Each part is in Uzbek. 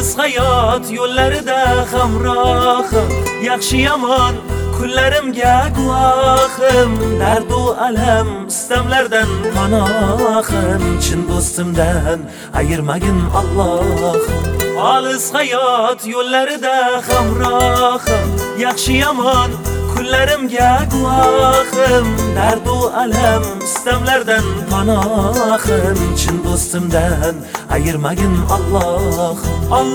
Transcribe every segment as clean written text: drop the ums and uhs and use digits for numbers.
Olis hayot yo'llarida hamrohim, yaxshi yomon kunlarimga guvohim. Dardu alam istamlardan panohim, chin do'stimdan ayirmagin Allohim. Olis hayot yo'llarida hamrohim, yaxshi yomon kunlarimga guvohim. Dardu alam istamlardan panohim, chin do'stimdan ayirmagin Allohim.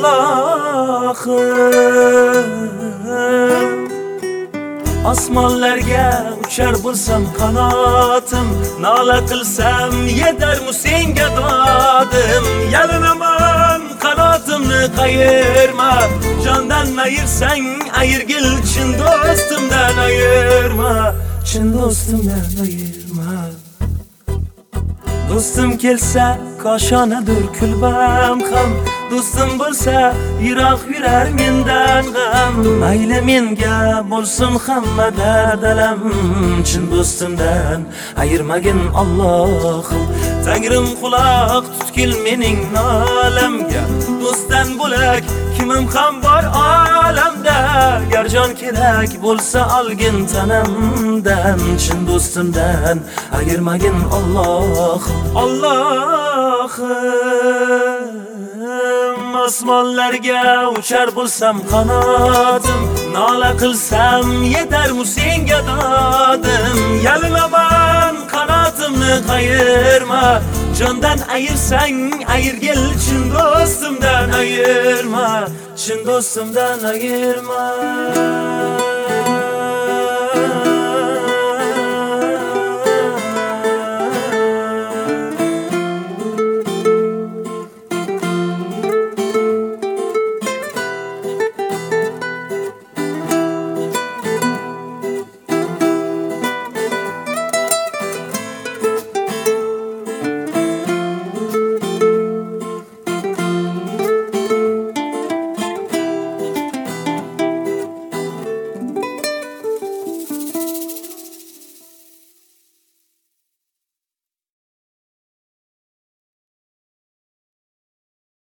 Allohim, osmonlarga uchar bo'lsam qanotim, nola qilsam yetarmu senga dodim. Yalinaman qanotimni qayirma, jondan ayirsang ayirgil, chin do'stimdan ayirma, chin do'stimdan ayirma. Do'stim kelsa koshonadir kulbam ham, do'stim bo'lsa yiroq yurar mendan g'am. Mayli menga bo'lsin hamma dardalam, chin do'stimdan ayirmagin Allohim. Tangrim quloq tutgil mening nolamga, do'stdan bo'lak kimim ham bor olamda. Gar jon kerak bo'lsa olgin tanamdan, chin do'stimdan ayirmagin Allohim. Allohim, osmonlarga uchar bo'lsam qanotim, nola qilsam yetarmu senga dodim. Yalinaman qanotimni qayirma, jondan ayirsang ayirgil, chin do'stimdan ayirma, chin do'stimdan ayirma.